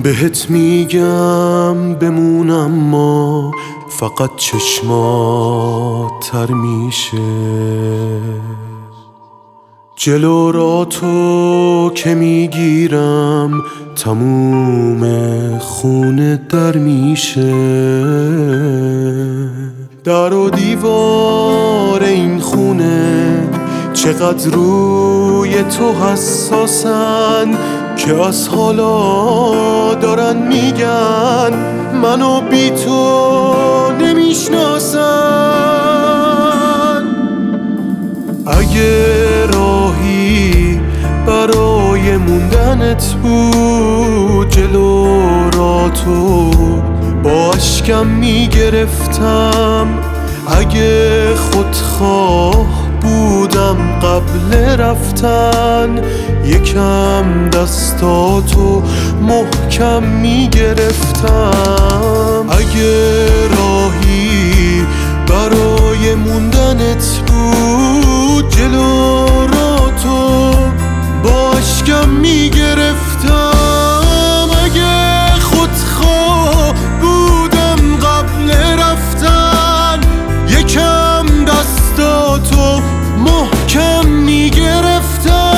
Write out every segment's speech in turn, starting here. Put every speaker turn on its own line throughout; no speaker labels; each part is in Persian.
بهت میگم بمون اما فقط چشمات تر میشه. جلو را تو که میگیرم تموم خونه در میشه. در و دیوار این خونه چقدر روی تو حساسن که از حالا دارن میگن منو بی تو نمیشناسن. اگه راهی برای موندنت بود جلو را تو با اشکم میگرفتم. اگه خودخواه بودم قبل رفتن یکم دستاتو محکم میگرفتم. اگه راهی برای موندنت بود جلو را تو با اشکم میگرفتم. اگه خودخواه بودم قبل رفتن یکم دستاتو محکم میگرفتم.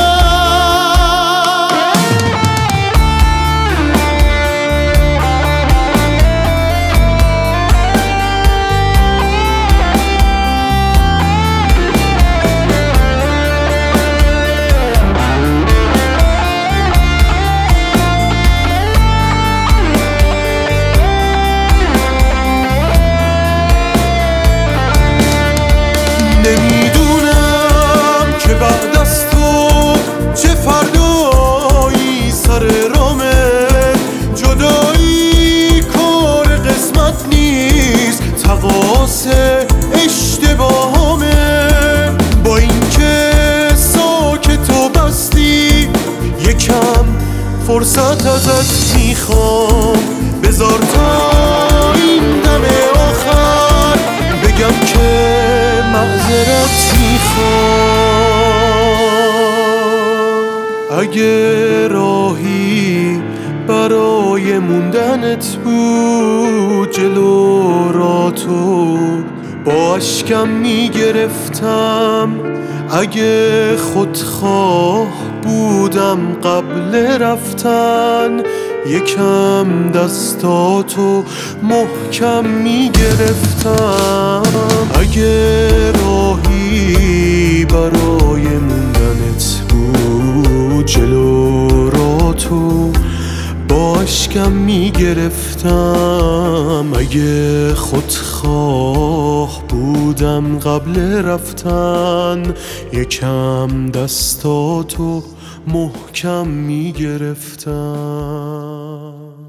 نمیدونم که بعد از تو چه فردایی سر رامه. جدایی کار قسمت نیست تقاص اشتباهامه. با اینکه ساکت و بستی یکم فرصت ازت میخوام. بذار تا این دم آخر بگم که معذرت میخوام. اگه راهی برای موندنت بود جلو را تو با اشکم میگرفتم. اگه خودخواه بودم قبل رفتن یکم دستاتو محکم میگرفتم. اگه راهی برای موندنت بود جلو را تو با اشکم میگرفتم. اگه خودخواه بودم قبل رفتن یکم دستاتو محکم میگرفتم.